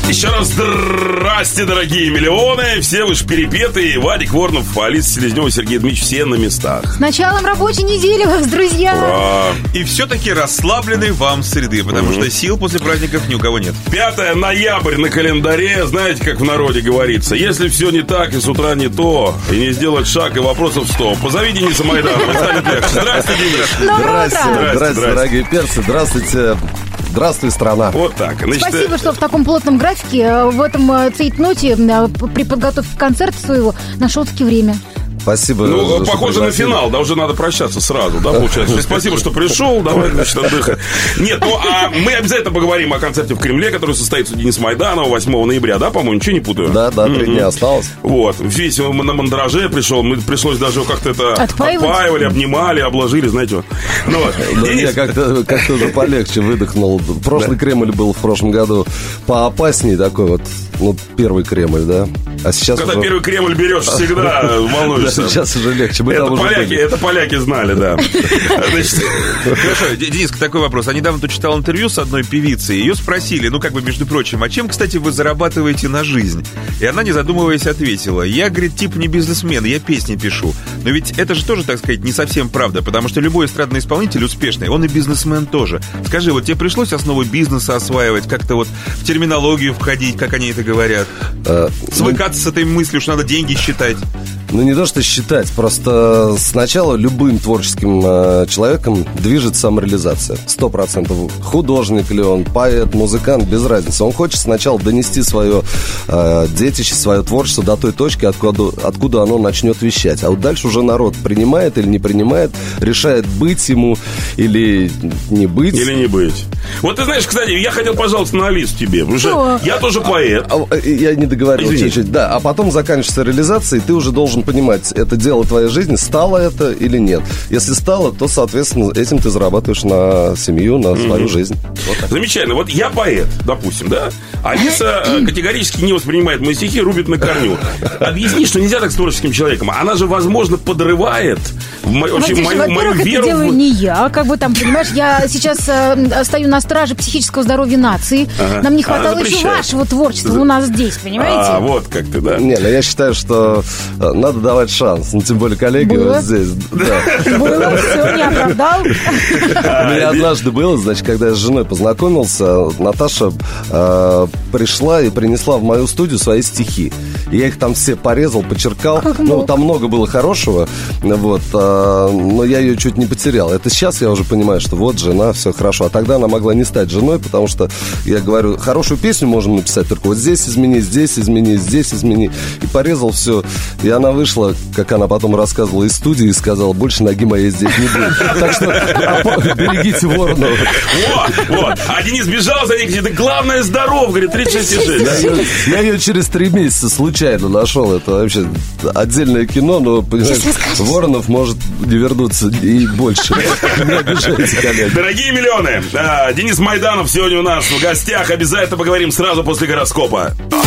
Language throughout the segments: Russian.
Еще раз здрасте, дорогие миллионы. Все вы ж перепетые. Вадик Воронов, Алиса Селезнева, Сергей Дмитриевич, все на местах. С началом рабочей недели вас, друзья. Ура! И все-таки расслабленной вам среды, потому что сил после праздников ни у кого нет. 5 ноября на календаре. Знаете, как в народе говорится: если все не так и с утра не то, и не сделать шаг, и вопросов 100, позови Дениса Майданова, станет легче. Здравствуйте, Денис. Здравствуйте, дорогие перцы. Здравствуйте. Здравствуй, страна. Вот так. Значит, спасибо, что в таком плотном графике в этом цейтноте при подготовке концерта своего нашел таки время. Спасибо. Ну, похоже на финал, да, уже надо прощаться сразу, да, получается. Спасибо, что пришел, давай, значит, отдыхай. Нет, ну, а мы обязательно поговорим о концерте в Кремле, который состоится у Дениса Майданова 8 ноября, да, по-моему, ничего не путаю? Да, 3 дня осталось. Вот, весь на мандраже пришел, мы пришлось даже как-то это отпаивали, обнимали, обложили, знаете. Ну, вот. Я как-то уже полегче выдохнул. Прошлый Кремль был в прошлом году поопаснее такой вот, ну, первый Кремль, да. А сейчас когда первый Кремль берешь, всегда волнуешься. Сейчас уже легче. Это поляки знали, да. Хорошо, Денис, такой вопрос. Я недавно тут читал интервью с одной певицей. Ее спросили, ну, как бы, между прочим, а чем, кстати, вы зарабатываете на жизнь? И она, не задумываясь, ответила: я, говорит, типа не бизнесмен, я песни пишу. Но ведь это же тоже, так сказать, не совсем правда, потому что любой эстрадный исполнитель успешный, он и бизнесмен тоже. Скажи, вот тебе пришлось основы бизнеса осваивать, как-то вот в терминологию входить, как они это говорят? Свыкаться с этой мыслью, что надо деньги считать? Ну, не то, что считать, просто сначала любым творческим человеком движет самореализация. 100%. Художник ли он, поэт, музыкант, без разницы. Он хочет сначала донести свое детище, свое творчество до той точки, откуда оно начнет вещать. А вот дальше уже народ принимает или не принимает, решает быть ему или не быть. Или не быть. Вот ты знаешь, кстати, я хотел пожаловаться на Алису тебе, потому что я тоже поэт. Я не договорил чуть-чуть. Да, а потом заканчивается реализация, и ты уже должен понимать, это дело твоей жизни, стало это или нет. Если стало, то, соответственно, этим ты зарабатываешь на семью, на свою жизнь. Вот. Замечательно. Вот я поэт, допустим, да? Алиса категорически не воспринимает мои стихи, рубит на корню. Объясни, что нельзя так с творческим человеком. Она же, возможно, подрывает мою веру. Это делаю не я, как бы там, понимаешь, я сейчас стою на страже психического здоровья нации. Нам не хватало еще вашего творчества у нас здесь, понимаете? Вот как ты, да. Не, ну я считаю, что надо давать шанс. Ну, тем более коллеги вот здесь. Было, все, не оправдал. У меня однажды было, значит, когда я с женой познакомился, Наташа пришла и принесла в мою студию свои стихи. Я их там все порезал, почеркал. Ну, там много было хорошего, вот, но я ее чуть не потерял. Это сейчас я уже понимаю, что вот жена, все хорошо. А тогда она могла не стать женой, потому что я говорю, хорошую песню можем написать, только вот здесь измени, здесь измени, здесь измени. И порезал все. И она вышла, как она потом рассказывала, из студии и сказала: больше ноги моей здесь не будет. Так что берегите Воронова. Вот. А Денис бежал за ней, говорит: главное, здоров, говорит, 36,6. Я ее через 3 месяца случайно нашел. Это вообще отдельное кино, но, понимаешь, Воронов может не вернуться и больше. Не обижайте, коллеги. Дорогие миллионы, Денис Майданов сегодня у нас в гостях. Обязательно поговорим сразу после гороскопа.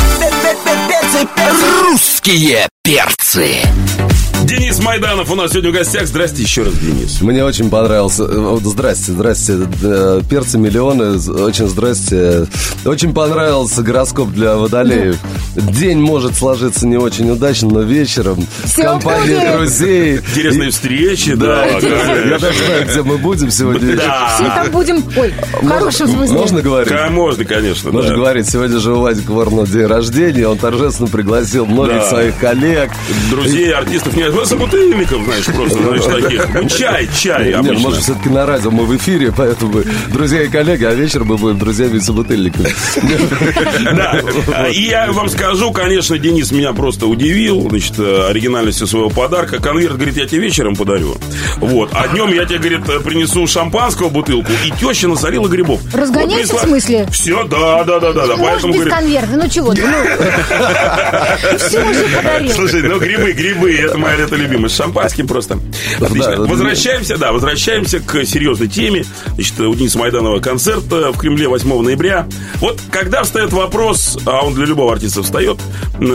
Русские перцы. Денис Майданов у нас сегодня в гостях. Здрасте еще раз, Денис. Мне очень понравился. Здрасте. Перцы миллионы. Очень здрасте. Очень понравился гороскоп для водолеев. День может сложиться не очень удачно, но вечером в компании друзей. Интересные встречи, да. Я даже знаю, где мы будем сегодня. Все там будем. Ой, в хорошем смысле. Можно говорить? Можно, конечно. Можно говорить. Сегодня же у Вадика Воронова день рождения. Он торжественно пригласил многих своих коллег. Друзей, артистов. Собутыльников, знаешь, просто, значит, таких. Ну, чай обычно. Нет, может, все-таки на радио мы в эфире, поэтому друзья и коллеги, а вечером мы будем друзьями и собутыльниками. Да, и я вам скажу, конечно, Денис меня просто удивил, значит, оригинальностью своего подарка. Конверт, говорит, я тебе вечером подарю. Вот, а днем я тебе, говорит, принесу шампанского бутылку, и теща насолила грибов. Разгоняйся, в смысле? Все, да. Может, без конверта, ну чего ты, все уже подарил. Слушай, ну грибы, это моя любимая, с шампанским просто. Отлично. Возвращаемся к серьезной теме. Значит, у Дениса Майданова концерт в Кремле 8 ноября. Вот когда встает вопрос, а он для любого артиста встает,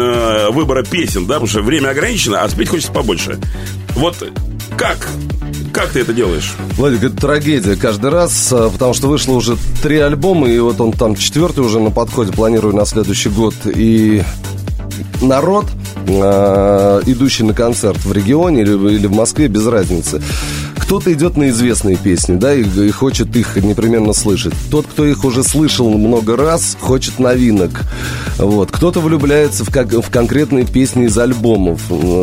выбора песен, да, потому что время ограничено, а спеть хочется побольше. Вот как Как ты это делаешь? Владик, это трагедия каждый раз, потому что вышло уже 3 альбома, и вот он там 4-й уже на подходе, планирую на следующий год. И народ, идущий на концерт в регионе или в Москве, без разницы. Кто-то идет на известные песни, да, и хочет их непременно слышать. Тот, кто их уже слышал много раз, хочет новинок. Вот. Кто-то влюбляется в конкретные песни из альбомов.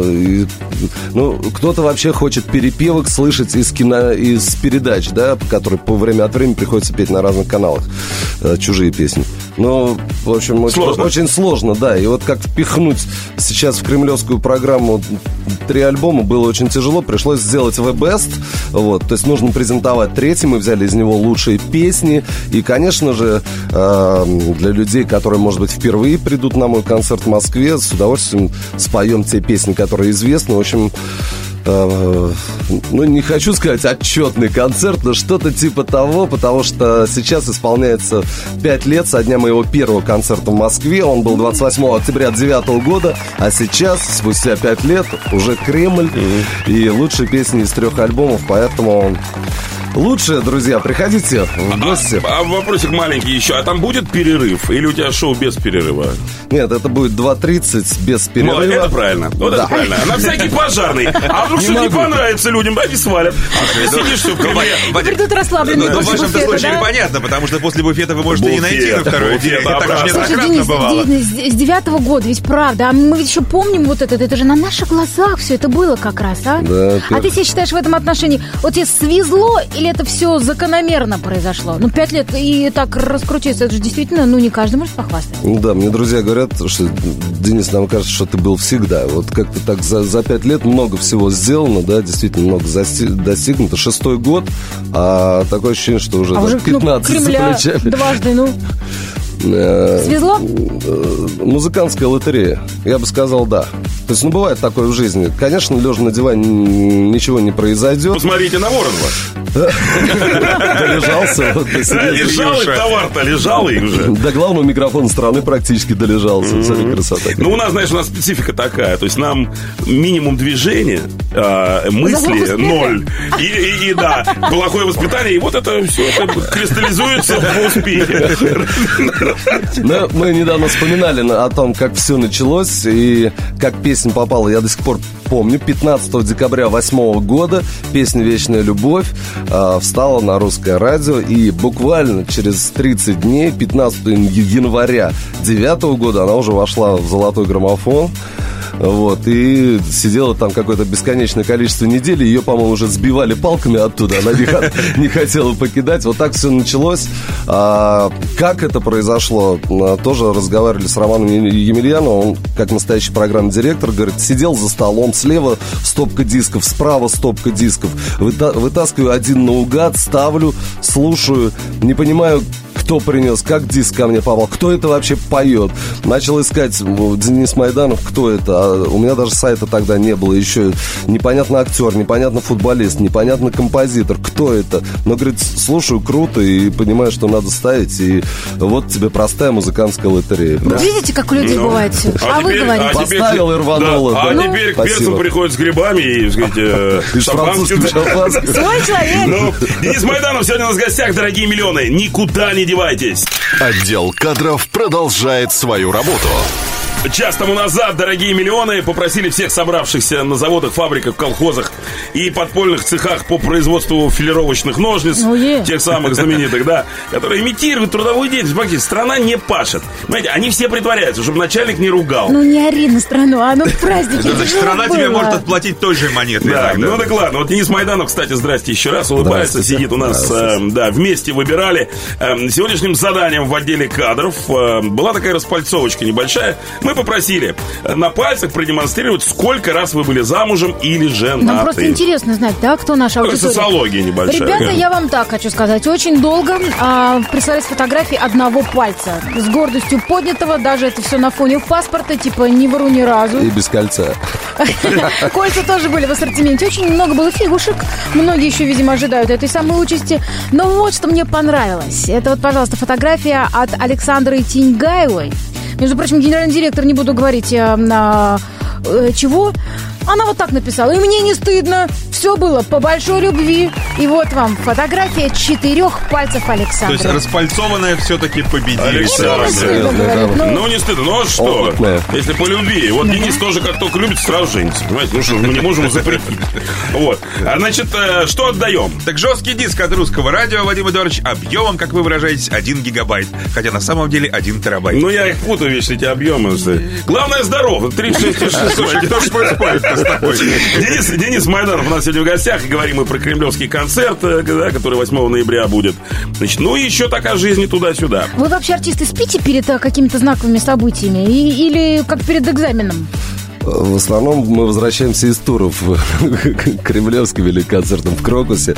Кто-то вообще хочет перепевок слышать из передач, да, которые время от времени приходится петь на разных каналах. Чужие песни. В общем, очень сложно, да. И вот как впихнуть сейчас в кремлевскую программу 3 альбома было очень тяжело. Пришлось сделать The Best. Вот, то есть нужно презентовать 3-й. Мы взяли из него лучшие песни. И, конечно же, для людей, которые, может быть, впервые придут на мой концерт в Москве, с удовольствием споем те песни, которые известны. В общем, не хочу сказать отчетный концерт, но что-то типа того, потому что сейчас исполняется 5 лет со дня моего первого концерта в Москве. Он был 28 октября 2009 года, а сейчас, спустя 5 лет, уже Кремль и лучшие песни из 3 альбомов, поэтому... Лучше, друзья, приходите в гости. Вопросик маленький еще. А там будет перерыв? Или у тебя шоу без перерыва? Нет, это будет 2:30 без перерыва. Это правильно. Вот это правильно. На всякий пожарный. А вдруг что не понравится людям, они свалят. Сидишь все в Кремле. Придут расслабленные. В вашем-то случае понятно, потому что после буфета вы можете не найти на второй эфир. Так уж неоднократно бывало. С 9-го года, ведь правда. А мы ведь еще помним вот это же на наших глазах все это было как раз, а? Да. А ты себя считаешь в этом отношении, вот тебе свезло или это все закономерно произошло? 5 лет и так раскрутиться, это же действительно, не каждый может похвастать. Да, мне друзья говорят, что, Денис, нам кажется, что ты был всегда. Вот как-то так за 5 лет много всего сделано, да, действительно много достигнуто. 6-й год, а такое ощущение, что уже 15 Кремля за плечами. Дважды, Свезло? Музыкантская лотерея. Я бы сказал, да. То есть, бывает такое в жизни. Конечно, лежа на диване ничего не произойдет. Посмотрите на Воронова. Долежался. Лежал и товар-то, лежал и уже. До главного микрофона страны практически долежался. Красота. У нас специфика такая. То есть, нам минимум движения, мысли ноль. И да, плохое воспитание. И вот это все кристаллизуется в успехе. Мы недавно вспоминали о том, как все началось и как песня попала. Я до сих пор помню. 15 декабря 2008 года песня «Вечная любовь» встала на русское радио. И буквально через 30 дней, 15 января 2009 года, она уже вошла в золотой граммофон. Вот, и сидела там какое-то бесконечное количество недель. Ее, по-моему, уже сбивали палками оттуда. Она не хотела покидать. Вот так все началось. Как это произошло? Тоже разговаривали с Романом Емельяновым. Он, как настоящий программный директор, говорит, сидел за столом. Слева стопка дисков, справа стопка дисков. Вытаскиваю один наугад, ставлю, слушаю. Не понимаю, кто принес, как диск ко мне попал, кто это вообще поет. Начал искать Денис Майданов, кто это. А у меня даже сайта тогда не было. Еще непонятно актер, непонятно футболист, непонятно композитор. Кто это? Но, говорит, слушаю, круто, и понимаю, что надо ставить. И вот тебе простая музыкантская лотерея. Да. Видите, как у людей бывает все. А вы говорите. Поставил и рвануло. Да. А теперь к перцу приходит с грибами и, сказать, шампанским. Свой человек. Денис Майданов сегодня у нас в гостях, дорогие миллионы. Никуда не девайтесь. Отдел кадров продолжает свою работу. Час тому назад, дорогие миллионы, попросили всех собравшихся на заводах, фабриках, колхозах и подпольных цехах по производству филировочных ножниц, тех самых знаменитых, да, которые имитируют трудовую деятельность. Практически страна не пашет. Понимаете, они все притворяются, чтобы начальник не ругал. Не ори на страну, а в празднике. Значит, страна тебе может отплатить той же монетой. Да, так ладно. Вот Денис Майданов, кстати, здрасте еще раз, улыбается, сидит у нас, да, вместе выбирали. Сегодняшним заданием в отделе кадров была такая распальцовочка небольшая. Мы попросили на пальцах продемонстрировать, сколько раз вы были замужем или женаты. Нам просто интересно знать, да, кто наша аудитория. Социология небольшая. Ребята, я вам так хочу сказать. Очень долго прислали фотографии одного пальца. С гордостью поднятого. Даже это все на фоне паспорта. Типа не вру ни разу. И без кольца. Кольца тоже были в ассортименте. Очень много было фигушек. Многие еще, видимо, ожидают этой самой участи. Но вот что мне понравилось. Это вот, пожалуйста, фотография от Александры Тиньгаевой. Между прочим, генеральный директор, не буду говорить, чего. Она вот так написала. И мне не стыдно. все было по большой любви. И вот вам фотография 4 пальцев Александра. То есть распальцованная все-таки победила. Александр. Ну, не стыдно. Ну, а что? Опытная. Если по любви. Вот Денис тоже, как только любит, сразу женится. Понимаете? Ну что, мы не можем запретить. Вот. Значит, что отдаем? Так жесткий диск от Русского радио, Вадим Эдуардович, объемом, как вы выражаетесь, 1 гигабайт. Хотя на самом деле 1 терабайт. Ну, я их путаю, видишь, эти объемы. Главное, здоров. 36,6. Слушай, кто ж спорит-то с тобой? Денис Майданов у нас сегодня в гостях. И говорим мы про кремлевский концерт, да, который 8 ноября будет. Значит, ну и еще такая жизнь туда-сюда. Вы вообще, артисты, спите перед какими-то знаковыми событиями? Или как перед экзаменом? В основном мы возвращаемся из туров кремлевским или концертом в Крокусе.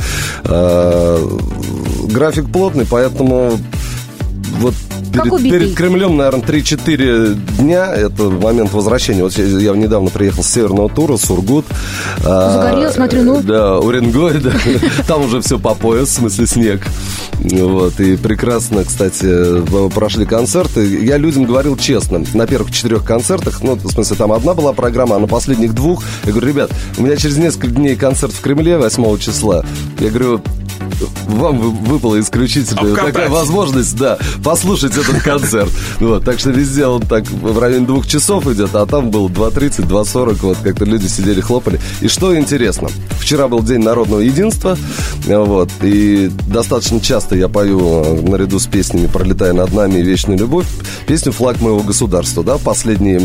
График плотный, поэтому вот перед Кремлем, наверное, 3-4 дня. Это момент возвращения. Вот я недавно приехал с северного тура, Сургут. Загорел, смотрю, ну. Да, Уренгой, да. Там уже все по пояс, в смысле снег. Вот, и прекрасно, кстати, прошли концерты. Я людям говорил честно, на первых 4 концертах, ну, в смысле, там одна была программа, а на последних 2, я говорю, ребят, у меня через несколько дней концерт в Кремле 8 числа. Я говорю, вам выпала исключительно такая возможность, да, послушать этот концерт. Вот, так что везде он так в районе 2 часов идет, а там было 2:30, 2:40, вот как-то люди сидели, хлопали. И что интересно, вчера был День народного единства, вот, и достаточно часто я пою наряду с песнями «Пролетая над нами» и «Вечная любовь» песню «Флаг моего государства», да, последние...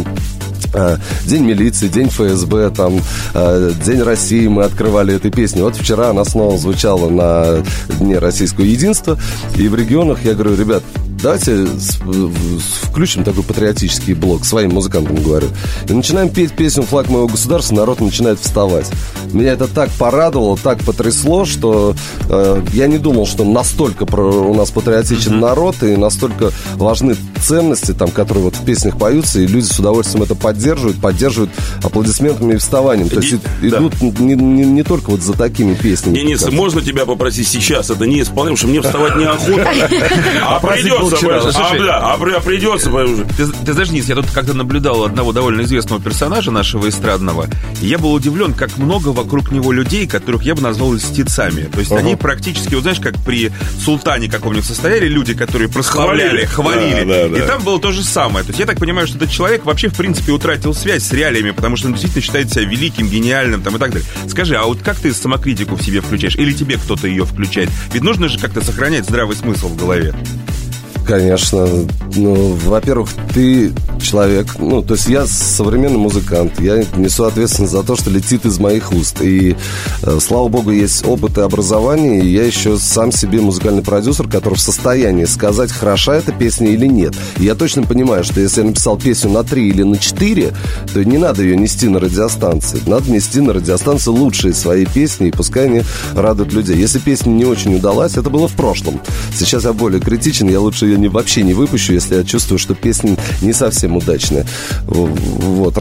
День милиции, День ФСБ, там, День России мы открывали этой песней. Вот вчера она снова звучала на Дне российского единства. И в регионах я говорю, ребят, давайте включим такой патриотический блок, своим музыкантам говорю. И начинаем петь песню «Флаг моего государства», народ начинает вставать. Меня это так порадовало, так потрясло, что я не думал, что настолько у нас патриотичен народ и настолько важны ценности, там, которые вот в песнях поются, и люди с удовольствием это поддерживают аплодисментами и вставанием. То есть идут не только вот за такими песнями. Денис, можно тебя попросить сейчас? Это не исполнение, потому что мне вставать неохота. А придется. Придется. Ты знаешь, Денис, я тут как-то наблюдал одного довольно известного персонажа нашего эстрадного, и я был удивлен, как много вокруг него людей, которых я бы назвал льстецами. То есть они практически, вот знаешь, как при султане каком-нибудь состояли люди, которые прославляли, хвалили. И там было то же самое. То есть я так понимаю, что этот человек вообще, в принципе, утратил связь с реалиями, потому что он действительно считает себя великим, гениальным там, и так далее. Скажи, а вот как ты самокритику в себе включаешь? Или тебе кто-то ее включает? Ведь нужно же как-то сохранять здравый смысл в голове. Конечно. Ну, во-первых, ты человек, ну, то есть я современный музыкант, я несу ответственность за то, что летит из моих уст. И, слава богу, есть опыт и образование, и я еще сам себе музыкальный продюсер, который в состоянии сказать, хороша эта песня или нет. И я точно понимаю, что если я написал песню на 3 или на 4, то не надо ее нести на радиостанции. Надо нести на радиостанции лучшие свои песни, и пускай они радуют людей. Если песня не очень удалась, это было в прошлом. Сейчас я более критичен, я лучше ее вообще не выпущу, если я чувствую, что песня не совсем удачная. Вот.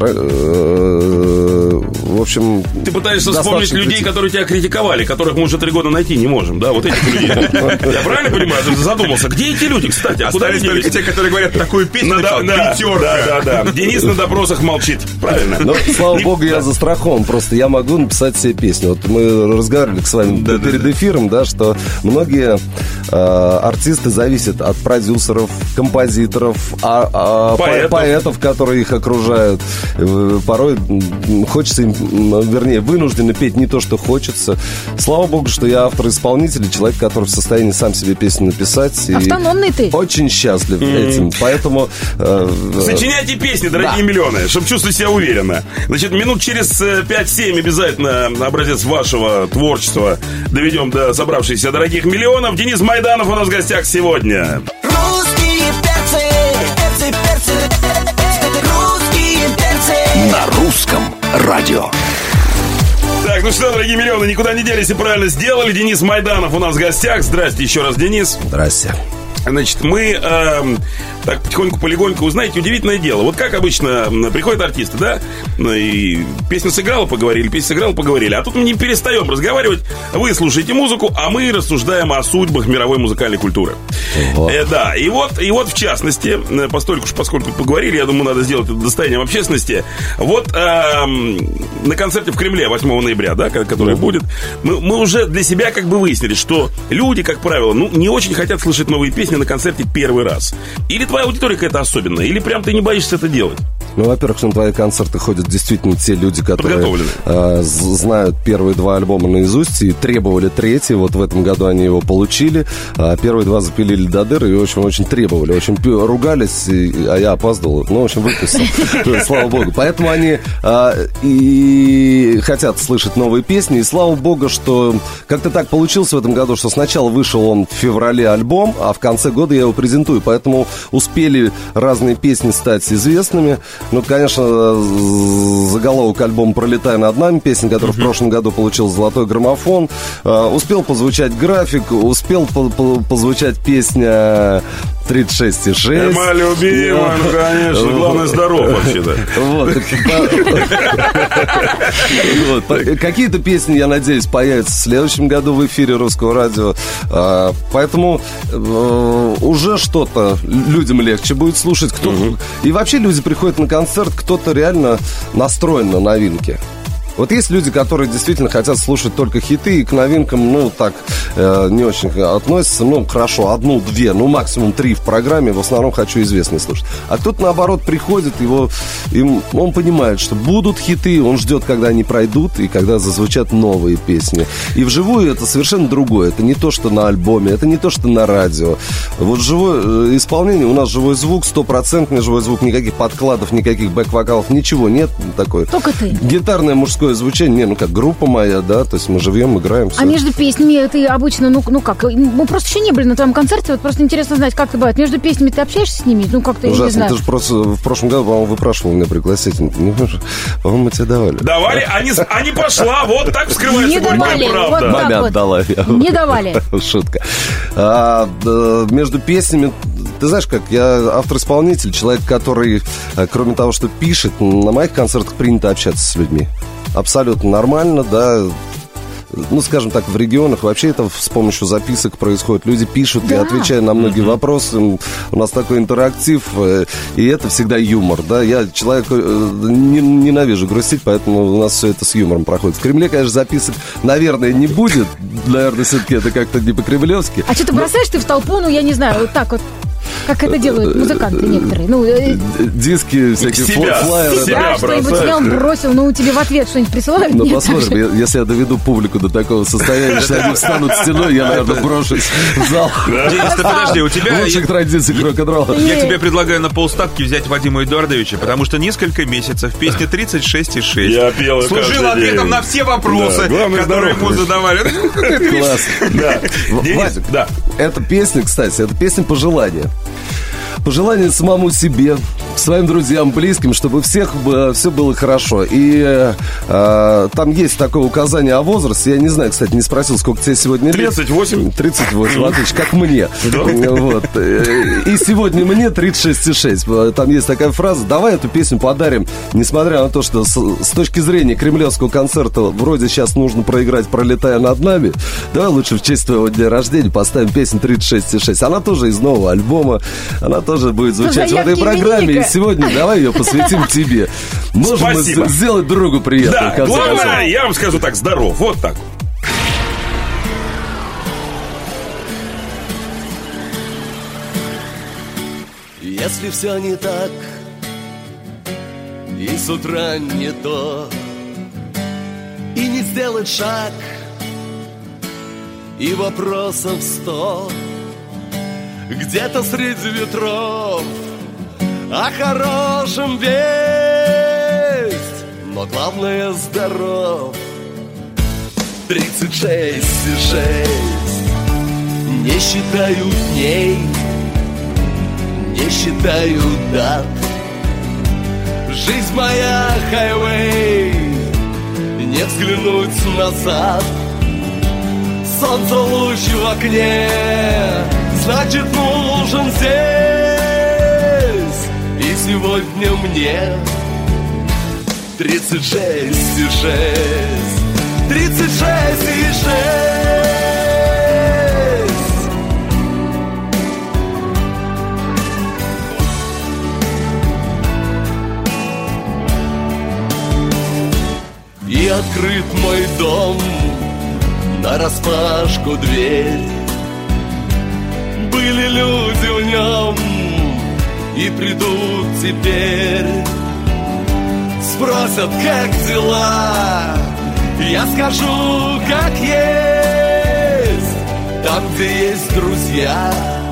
В общем... Ты пытаешься вспомнить людей, которые тебя критиковали, которых мы уже 3 года найти не можем, да? Вот этих людей. Я правильно понимаю? Ты задумался. Где эти люди, кстати? Остались только те, которые говорят, такую песню написал, пятерка. Да. Денис на допросах молчит. Правильно. Но, слава богу, я застрахован. Просто я могу написать себе песню. Вот мы разговаривали с вами перед эфиром, да, что многие артисты зависят от продюсеров, композиторов, поэтов, которые их окружают. Порой хочется им, вернее, вынуждены петь не то, что хочется. Слава богу, что я автор-исполнитель, человек, который в состоянии сам себе песню написать. Автономный ты. Очень счастлив этим. Поэтому... Сочиняйте песни, дорогие миллионы, чтобы чувствовать себя уверенно. Значит, минут через 5-7 обязательно образец вашего творчества доведем до собравшихся дорогих миллионов. Денис Майданов у нас в гостях сегодня. Русские перцы, русские перцы. На русском радио. Так, ну что, дорогие миллионы, никуда не делись и правильно сделали. Денис Майданов у нас в гостях. Здрасте еще раз, Денис. Здрасте. Значит, мы так потихоньку-полегоньку, узнаете, удивительное дело. Вот как обычно приходят артисты, да, и песню сыграла, поговорили, песню сыграла, поговорили. А тут мы не перестаем разговаривать. Вы слушаете музыку, а мы рассуждаем о судьбах мировой музыкальной культуры. Да, и вот в частности, поскольку поговорили, я думаю, надо сделать это достоянием общественности. Вот на концерте в Кремле 8 ноября, да, который будет, мы уже для себя как бы выяснили, что люди, как правило, не очень хотят слышать новые песни на концерте первый раз. Или твоя аудитория какая-то особенная, или прям ты не боишься это делать? Ну, во-первых, на твои концерты ходят действительно те люди, которые знают первые 2 альбома наизусть и требовали третий. Вот в этом году они его получили. Первые 2 запилили до дыр и очень требовали. Очень ругались, а я опаздывал. Ну, в общем, выпустил. Слава богу. Поэтому они и хотят слышать новые песни. И слава богу, что как-то так получилось в этом году, что сначала вышел он в феврале альбом, а в конце года я его презентую. Поэтому успели разные песни стать известными. Ну, конечно, заголовок альбома «Пролетая над нами», песня, которая в прошлом году получила золотой граммофон. Успел позвучать график, успел позвучать песня 36,6. Моя любимая, ну, конечно, главное, здоров вообще-то. Вот. Какие-то песни, я надеюсь, появятся в следующем году в эфире Русского радио. Поэтому уже что-то людям легче будет слушать. И вообще люди приходят на концерт, кто-то реально настроен на новинки. Вот есть люди, которые действительно хотят слушать только хиты, и к новинкам, ну, так, не очень относятся. Ну, хорошо, 1-2, ну, максимум 3 в программе, в основном хочу известные слушать. А кто-то, наоборот, приходит, он понимает, что будут хиты, он ждет, когда они пройдут, и когда зазвучат новые песни. И вживую это совершенно другое. Это не то, что на альбоме, это не то, что на радио. Вот живое исполнение, у нас живой звук, 100% живой звук, никаких подкладов, никаких бэк-вокалов, ничего нет такой. Только ты. Гитарное мужское звучание, как группа моя, да, то есть мы живем, играем. Все. А между песнями ты обычно, ну как, мы просто еще не были на твоем концерте, вот просто интересно знать, как это бывает. Между песнями ты общаешься с ними? Ну, как-то, ужасно, я не знаю. Ты же просто в прошлом году, по-моему, выпрашивал меня пригласить. По-моему, мы тебе давали. Давали, а не пошла, вот так вскрывается горькая правда. Маме отдала. Не давали. Шутка. Между песнями, ты знаешь как, я автор-исполнитель, человек, который, кроме того, что пишет, на моих концертах принято общаться с людьми. Абсолютно нормально, да. Ну, скажем так, в регионах вообще это с помощью записок происходит. Люди пишут, я отвечаю на многие вопросы. У нас такой интерактив, и это всегда юмор, да. Я человек ненавижу грустить, поэтому у нас все это с юмором проходит. В Кремле, конечно, записок, наверное, не будет. Наверное, все-таки это как-то не по-кремлевски. А что ты бросаешь ты в толпу, ну, я не знаю, вот так вот. Как это делают музыканты некоторые. Ну, диски, всякие флайеры. Себя что-нибудь снял, бросил, тебе в ответ что-нибудь присылают. Ну, посмотрим, если я доведу публику до такого состояния, что они встанут стеной, я, наверное, брошусь в зал. Денис, ты подожди, у тебя... Лучших традиций рок-н-ролла. Я тебе предлагаю на полставки взять Вадима Эдуардовича, потому что несколько месяцев песня 36,6 я пел служила ответом на все вопросы, которые ему задавали. Класс. Денис, да. Эта песня, кстати, это песня пожелания. Пожелание самому себе, своим друзьям, близким, чтобы у всех все было хорошо. И там есть такое указание о возрасте. Я не знаю, кстати, не спросил, сколько тебе сегодня лет. 38. 38, отлично, как мне. Вот. И сегодня мне 36,6. Там есть такая фраза: давай эту песню подарим, несмотря на то, что с точки зрения кремлевского концерта вроде сейчас нужно проиграть «Пролетая над нами». Давай лучше в честь твоего дня рождения поставим песню 36,6. Она тоже из нового альбома. Она тоже будет звучать в этой программе. И сегодня давай ее посвятим тебе. Можем сделать другу приятно. Да, главное, я вам скажу так, здоров. Вот так. Если все не так, и с утра не то, и не сделать шаг, и вопросов 100, где-то среди ветров о хорошем весть, но главное здоров. 36,6 не считаю дней, не считаю дат. Жизнь моя хайвей, не взглянуть назад. Солнце луч в окне значит нужен здесь. И сегодня мне 36,6. 36,6. И открыт мой дом, нараспашку дверь. Были люди в нем и придут теперь. Спросят, как дела, я скажу, как есть. Там, где есть друзья,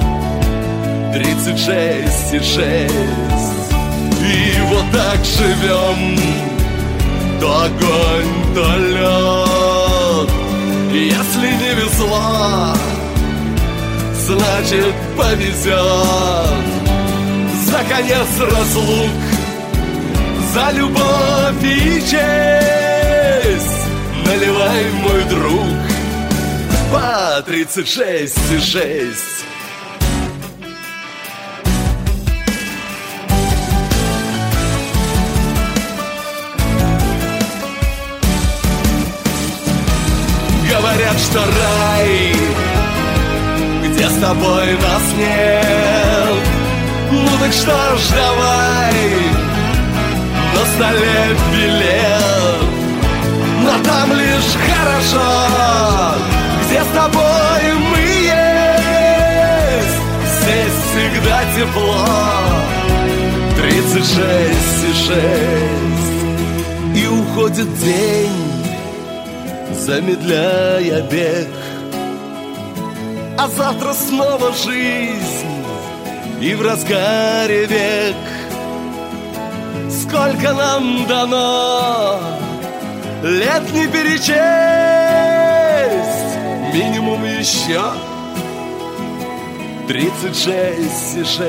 36,6. И вот так живем, то огонь, то лед. Если не везло, значит повезет. За конец разлук, за любовь и честь. Наливай, мой друг, по 36,6. Говорят, что рай, где с тобой нас нет. Ну так что ж, давай, на столе билет. Но там лишь хорошо, где с тобой мы есть. Здесь всегда тепло, 36,6. И уходит день, замедляя бег. А завтра снова жизнь, и в разгаре век. Сколько нам дано, лет не перечесть. Минимум еще 36,6.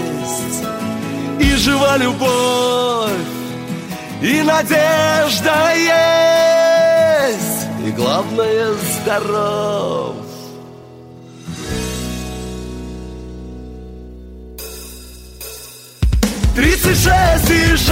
И жива любовь, и надежда есть. И главное, здоров. Тридцать шесть.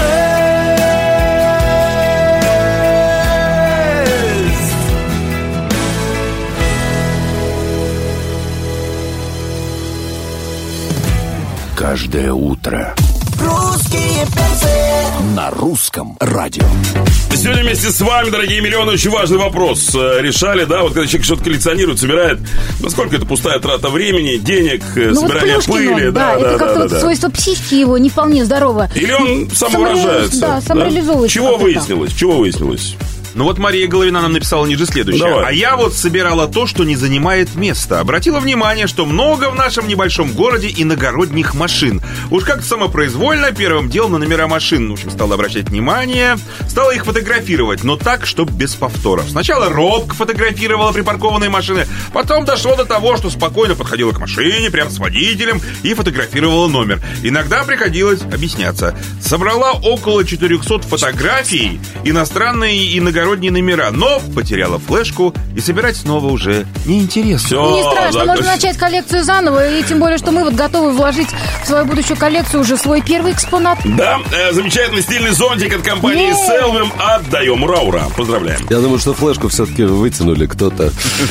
Каждое утро Русские перцы. на русском радио. Сегодня вместе с вами, дорогие миллионы, очень важный вопрос решали, да, вот когда человек что-то коллекционирует, собирает, насколько это пустая трата времени, денег, собирание пыли, да, это как-то свойство психики его не вполне здорово. Или он самовыражается. Да, самореализовывается. Чего выяснилось? Ну вот Мария Головина нам написала ниже следующее. Давай. А я вот собирала то, что не занимает места. Обратила внимание, что много в нашем небольшом городе иногородних машин. Уж как-то самопроизвольно первым делом на номера машин, в общем, стала обращать внимание, стала их фотографировать, но так, чтобы без повторов. Сначала робко фотографировала припаркованные машины, потом дошло до того, что спокойно подходила к машине, прям с водителем, и фотографировала номер. Иногда приходилось объясняться. Собрала около 400 фотографий, иностранные иногородние номера, но потеряла флешку, и собирать снова уже неинтересно. Все, Не страшно, можно начать коллекцию заново, и тем более, что мы вот готовы вложить в свою будущую коллекцию уже свой первый экспонат. Да, замечательный стильный зонтик от компании Selwyn. Отдаем, ура, поздравляем. Я думаю, что флешку все-таки вытянули кто-то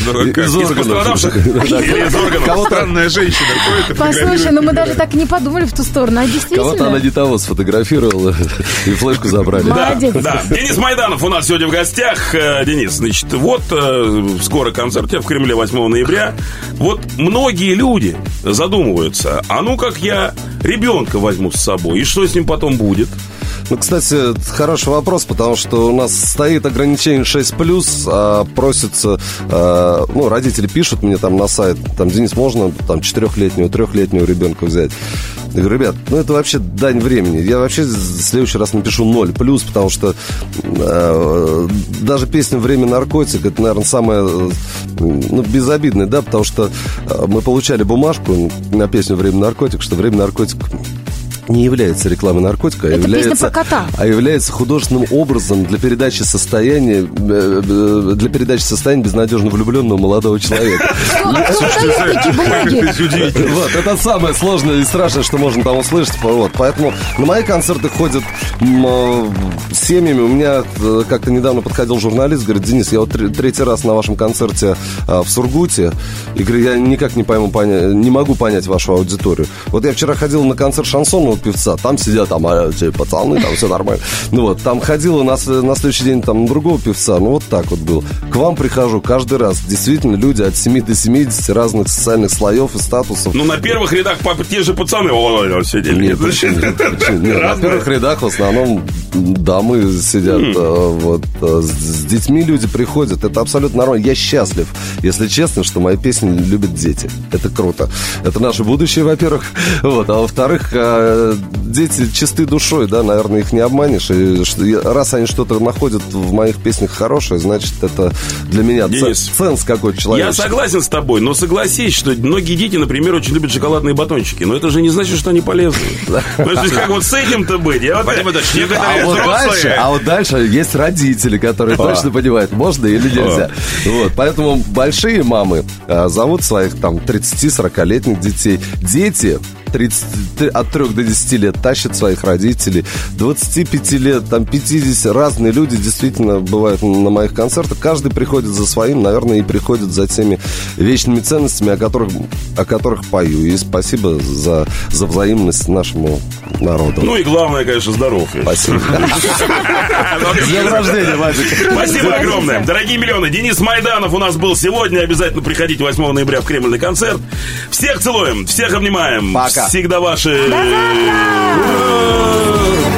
из органов. Из органов. Странная женщина ходит и Послушай, ну мы даже так и не подумали в ту сторону, а Кого-то она действительно. не того сфотографировала и флешку забрали. Молодец. Да. Денис Майданов у нас сегодня в гостях. Денис, значит, вот скоро концерт у тебя в Кремле 8 ноября. Вот многие люди задумываются, а ну как я ребенка возьму с собой, и что с ним потом будет? Ну, кстати, хороший вопрос, потому что у нас стоит ограничение 6+, а просится, родители пишут мне там на сайт, там, Денис, можно там 4-летнего, 3-летнего ребенка взять? Я говорю, ребят, это вообще дань времени. Я вообще в следующий раз напишу 0+, потому что даже песня «Время наркотик» это, наверное, самое безобидное, да, потому что мы получали бумажку на песню «Время наркотик», что «Время наркотик» не является рекламой наркотика, Это песня про кота. а является художественным образом для передачи состояния безнадежно влюбленного молодого человека. Вот, это самое сложное и страшное, что можно там услышать. Вот, поэтому на мои концерты ходят семьями. У меня как-то недавно подходил журналист, говорит: Денис, я вот третий раз на вашем концерте в Сургуте, и говорю, я никак не могу понять вашу аудиторию. Вот я вчера ходил на концерт шансонного певца, там сидят пацаны, там все нормально. Ну вот, там ходил на следующий день там другого певца, ну вот так вот был. К вам прихожу каждый раз, действительно, люди от 7 до 70 разных социальных слоев и статусов. Ну, на первых рядах те же пацаны сидели. Нет, на первых рядах в основном дамы сидят, вот, с детьми люди приходят, это абсолютно нормально. Я счастлив, если честно, что мои песни любят дети. Это круто. Это наше будущее, во-первых. Вот, а во-вторых, дети чисты душой, да, наверное, их не обманешь. И раз они что-то находят в моих песнях хорошее, значит, это для меня ценс какой-то человек. Я согласен с тобой, но согласись, что многие дети, например, очень любят шоколадные батончики. Но это же не значит, что они полезны. Как вот с этим-то быть? А вот дальше есть родители, которые точно понимают, можно или нельзя. Вот, поэтому большие мамы зовут своих там 30-40-летних детей. Дети от 3 до 10 лет тащат своих родителей. 25 лет, там 50, разные люди действительно бывают на моих концертах. Каждый приходит за своим, наверное, и приходит за теми вечными ценностями, о которых пою. И спасибо за взаимность нашему народу. Ну и главное, конечно, здоровье. Спасибо. С днем рождения, Вадик. Спасибо огромное. Дорогие миллионы, Денис Майданов у нас был сегодня. Обязательно приходите 8 ноября в Кремль на концерт. Всех целуем, всех обнимаем. Пока. Всегда ваши... До завтра!